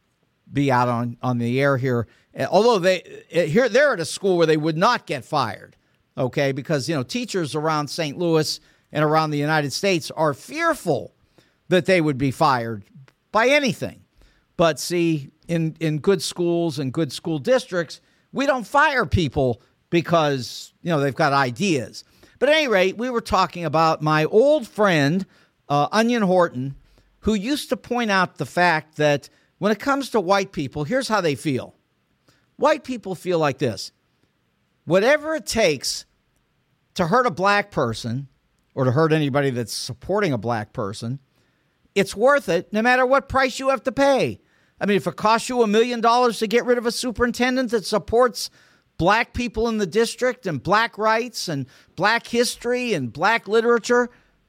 be out on, on the air here. Although they here they're at a school where they would not get fired, okay? Because, you know, teachers around Saint Louis and around the United States are fearful that they would be fired by anything. But see, in, in good schools and good school districts, we don't fire people because, you know, they've got ideas. But at any rate, we were talking about my old friend, uh, Onion Horton, who used to point out the fact that when it comes to white people, here's how they feel. White people feel like this. Whatever it takes to hurt a black person or to hurt anybody that's supporting a black person, it's worth it no matter what price you have to pay. I mean, if it costs you a million dollars to get rid of a superintendent that supports black people in the district and black rights and black history and black literature,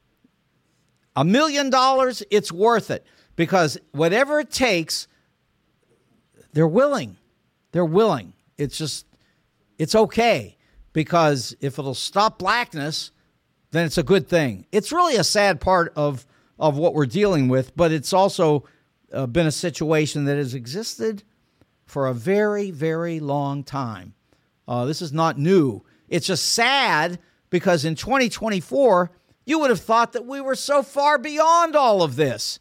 a million dollars, it's worth it. Because whatever it takes, they're willing. They're willing. It's just, it's okay. Because if it'll stop blackness, then it's a good thing. It's really a sad part of, of what we're dealing with, but it's also uh, been a situation that has existed for a very, very long time. Uh, this is not new. It's just sad because in twenty twenty-four, you would have thought that we were so far beyond all of this.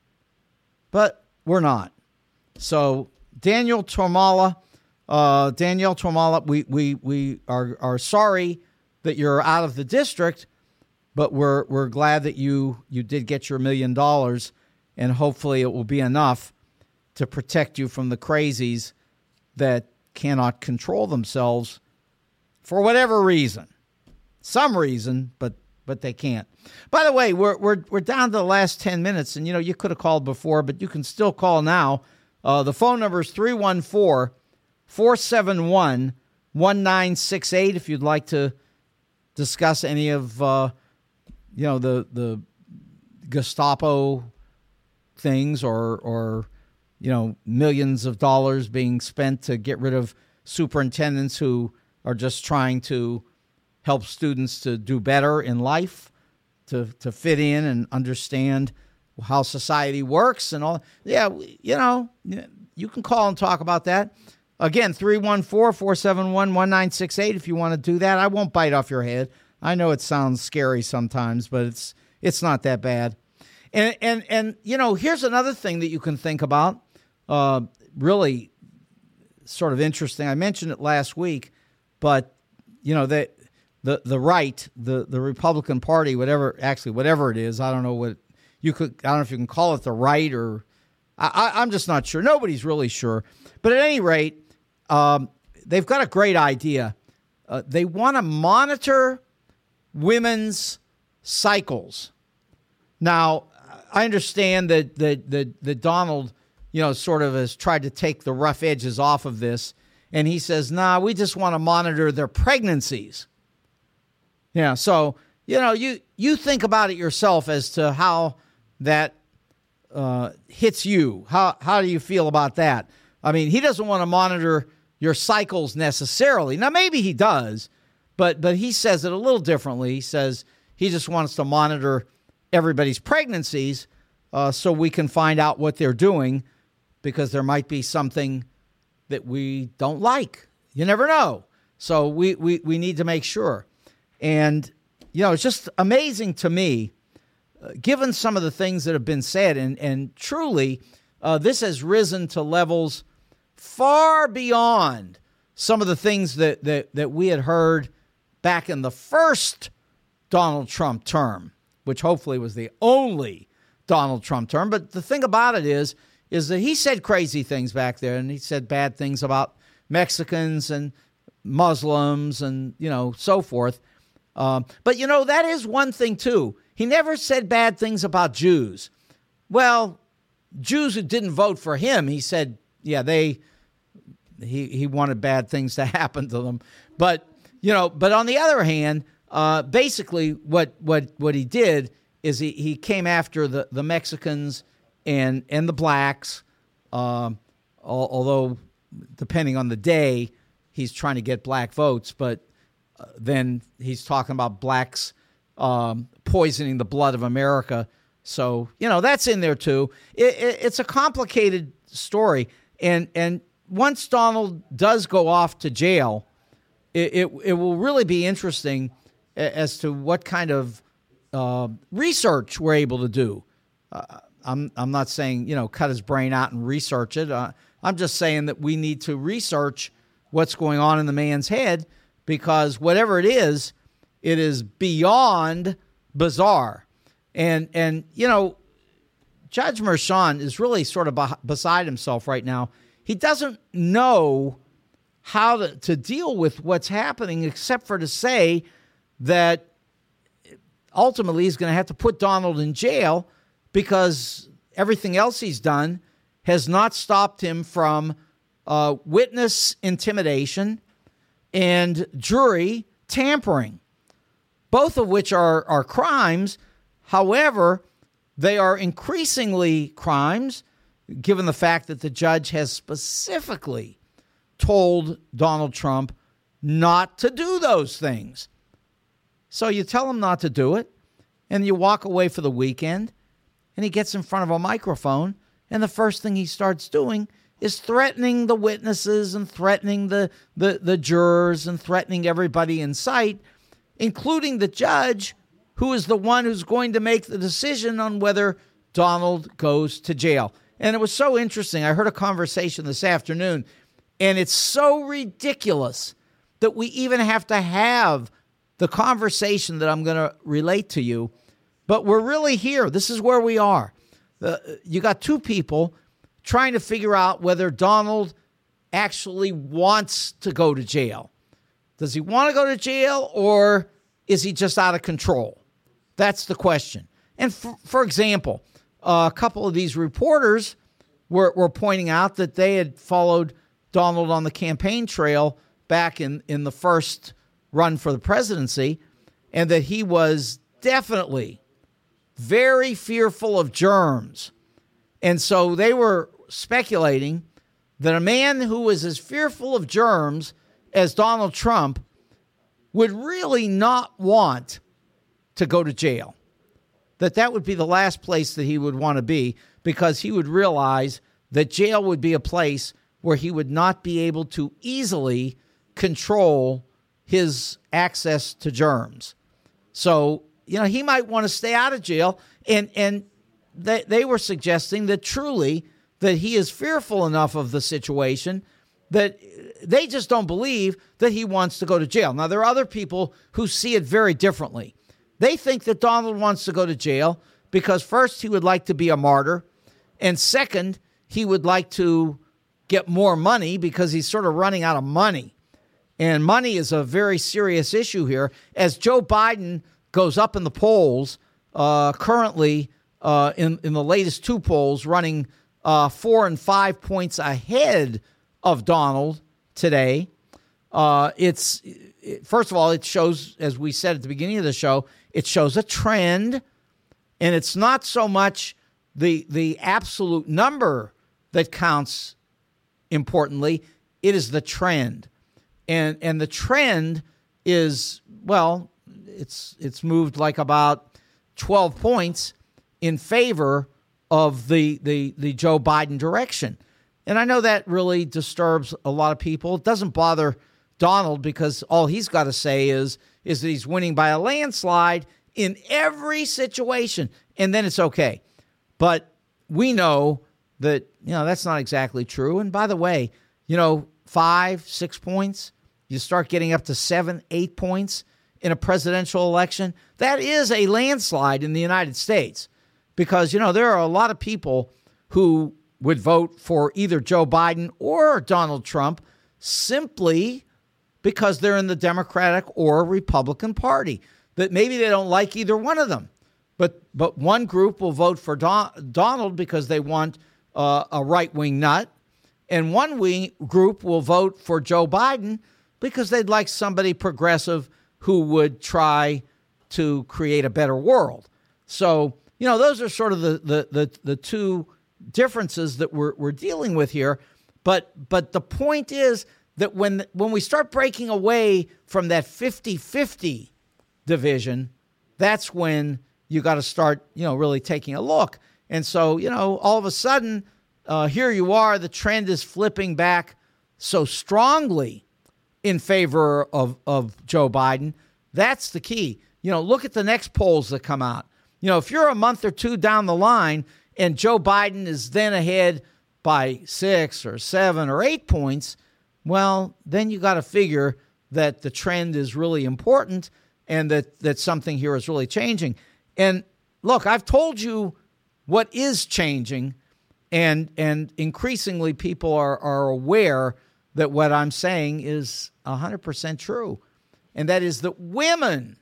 But we're not. So Danielle Tormala, uh, Danielle Tormala, we we we are are sorry that you're out of the district, but we're we're glad that you you did get your million dollars, and hopefully it will be enough to protect you from the crazies that cannot control themselves for whatever reason, some reason, but but they can't. By the way, we're we're we're down to the last ten minutes, and you know you could have called before, but you can still call now. Uh, the phone number is three one four, four seven one, one nine six eight if you'd like to discuss any of uh, you know the the Gestapo things or or you know millions of dollars being spent to get rid of superintendents who are just trying to help students to do better in life, to to fit in and understand how society works and all. Yeah, you know, you can call and talk about that. Again, three one four, four seven one, one nine six eight if you want to do that. I won't bite off your head. I know it sounds scary sometimes, but it's it's not that bad. And and and you know, here's another thing that you can think about. Uh, really sort of interesting. I mentioned it last week, but you know, that the the right, the the Republican Party, whatever actually whatever it is, I don't know what you could I don't know if you can call it the right or I, I'm just not sure. Nobody's really sure. But at any rate, um, they've got a great idea. Uh, they want to monitor women's cycles. Now, I understand that that that, that Donald, you know, sort of has tried to take the rough edges off of this, and he says, "Nah, we just want to monitor their pregnancies." Yeah, so you know, you you think about it yourself as to how that uh, hits you. How how do you feel about that? I mean, he doesn't want to monitor your cycles necessarily. Now, maybe he does, but but he says it a little differently. He says he just wants to monitor everybody's pregnancies uh, so we can find out what they're doing, because there might be something that we don't like. You never know. So we, we, we need to make sure. And, you know, it's just amazing to me, uh, given some of the things that have been said, and, and truly uh, this has risen to levels far beyond some of the things that, that, that we had heard back in the first Donald Trump term, which hopefully was the only Donald Trump term. But the thing about it is, is that he said crazy things back there, and he said bad things about Mexicans and Muslims and, you know, so forth. Um, but, you know, that is one thing, too. He never said bad things about Jews. Well, Jews who didn't vote for him, he said, yeah, they he he wanted bad things to happen to them. But, you know, but on the other hand, uh, basically what what what he did is he, he came after the, the Mexicans and and the blacks, um, although depending on the day, he's trying to get black votes. But uh, then he's talking about blacks um, poisoning the blood of America. So, you know, that's in there, too. It, it, it's a complicated story. And and once Donald does go off to jail, it, it, it will really be interesting as to what kind of uh, research we're able to do. Uh, I'm I'm not saying, you know, cut his brain out and research it. Uh, I'm just saying that we need to research what's going on in the man's head, because whatever it is, it is beyond bizarre. And, and you know, Judge Merchan is really sort of beside himself right now. He doesn't know how to, to deal with what's happening, except for to say that ultimately he's going to have to put Donald in jail, because everything else he's done has not stopped him from uh, witness intimidation and jury tampering, both of which are, are crimes. However, they are increasingly crimes, given the fact that the judge has specifically told Donald Trump not to do those things. So you tell him not to do it, and you walk away for the weekend, and he gets in front of a microphone, and the first thing he starts doing is threatening the witnesses and threatening the, the, the jurors and threatening everybody in sight, including the judge, who is the one who's going to make the decision on whether Donald goes to jail. And it was so interesting. I heard a conversation this afternoon, and it's so ridiculous that we even have to have the conversation that I'm going to relate to you. But we're really here. This is where we are. Uh, you got two people trying to figure out whether Donald actually wants to go to jail. Does he want to go to jail, or is he just out of control? That's the question. And for, for example, uh, a couple of these reporters were, were pointing out that they had followed Donald on the campaign trail back in, in the first run for the presidency, and that he was definitely very fearful of germs. And so they were speculating that a man who was as fearful of germs as Donald Trump would really not want to go to jail, that that would be the last place that he would want to be, because he would realize that jail would be a place where he would not be able to easily control his access to germs. So, you know, he might want to stay out of jail. And, and they, they were suggesting that truly that he is fearful enough of the situation that they just don't believe that he wants to go to jail. Now, there are other people who see it very differently. They think that Donald wants to go to jail because, first, he would like to be a martyr, and second, he would like to get more money because he's sort of running out of money. And money is a very serious issue here. As Joe Biden goes up in the polls, uh, currently uh, in, in the latest two polls, running uh, four and five points ahead of Donald today. Uh, it's it, first of all, it shows, as we said at the beginning of the show, it shows a trend, and it's not so much the the absolute number that counts. Importantly, it is the trend, and and the trend is, well, it's it's moved like about twelve points in favor of the the the Joe Biden direction. And I know that really disturbs a lot of people. It doesn't bother Donald because all he's got to say is is that he's winning by a landslide in every situation, and then it's okay. But we know that, you know, that's not exactly true. And by the way, you know, five, six points, you start getting up to seven, eight points in a presidential election. That is a landslide in the United States because, you know, there are a lot of people who would vote for either Joe Biden or Donald Trump simply because they're in the Democratic or Republican Party, that maybe they don't like either one of them. But but one group will vote for Don, Donald because they want uh, a right-wing nut, and one wing group will vote for Joe Biden because they'd like somebody progressive who would try to create a better world. So, you know, those are sort of the the the, the two differences that we're we're dealing with here. But but the point is that when when we start breaking away from that fifty-fifty division, that's when you got to start, you know, really taking a look. And so, you know, all of a sudden, uh, here you are, the trend is flipping back so strongly in favor of, of Joe Biden. That's the key. You know, look at the next polls that come out. You know, if you're a month or two down the line and Joe Biden is then ahead by six or seven or eight points, well, then you got to figure that the trend is really important and that, that something here is really changing. And look, I've told you what is changing, and and increasingly people are, are aware that what I'm saying is one hundred percent true, and that is that women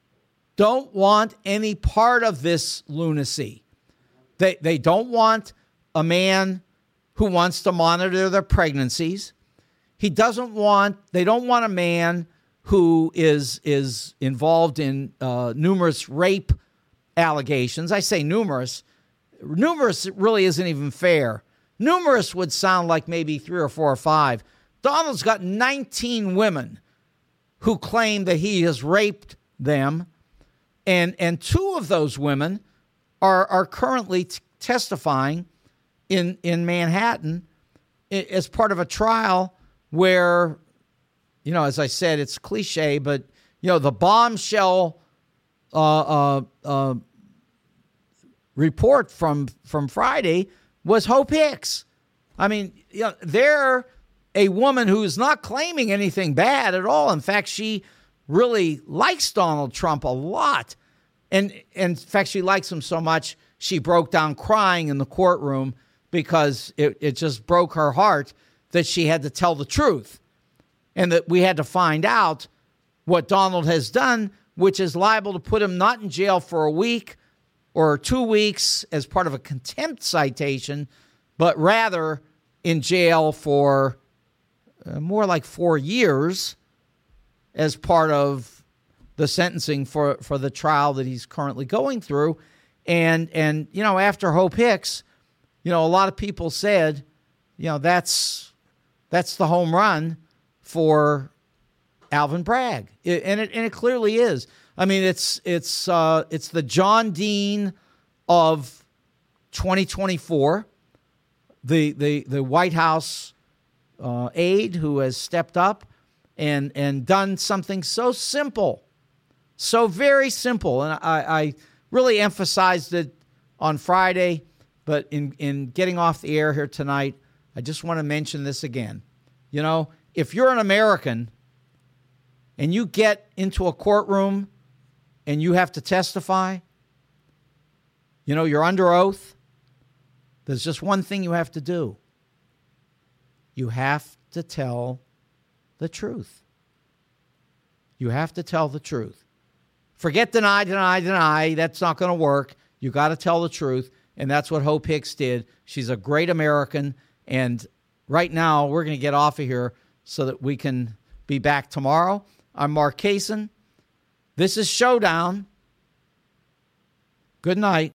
don't want any part of this lunacy. They, they don't want a man who wants to monitor their pregnancies. He doesn't want, they don't want a man who is, is involved in uh, numerous rape allegations. I say numerous. Numerous really isn't even fair. Numerous would sound like maybe three or four or five. Donald's got nineteen women who claim that he has raped them, and and two of those women are are currently t- testifying in in Manhattan as part of a trial where, you know, as I said, it's cliche, but you know, the bombshell Uh, uh, uh, report from from Friday was Hope Hicks. I mean, you know, they're a woman who is not claiming anything bad at all. In fact, she really likes Donald Trump a lot. And, and in fact, she likes him so much, she broke down crying in the courtroom because it, it just broke her heart that she had to tell the truth and that we had to find out what Donald has done, which is liable to put him not in jail for a week or two weeks as part of a contempt citation, but rather in jail for uh, more like four years as part of the sentencing for, for the trial that he's currently going through. And, and, you know, after Hope Hicks, you know, a lot of people said, you know, that's, that's the home run for Alvin Bragg. It, and it, and it clearly is. I mean, it's, it's, uh, it's the John Dean of twenty twenty-four, the, the, the White House uh, aide who has stepped up and, and done something so simple, so very simple. And I, I really emphasized it on Friday, but in, in getting off the air here tonight, I just want to mention this again. You know, if you're an American and you get into a courtroom and you have to testify, you know, you're under oath, there's just one thing you have to do. You have to tell the truth. You have to tell the truth. Forget deny, deny, deny. That's not going to work. You got to tell the truth, and that's what Hope Hicks did. She's a great American, and right now we're going to get off of here so that we can be back tomorrow. I'm Mark Kaysen. This is Showdown. Good night.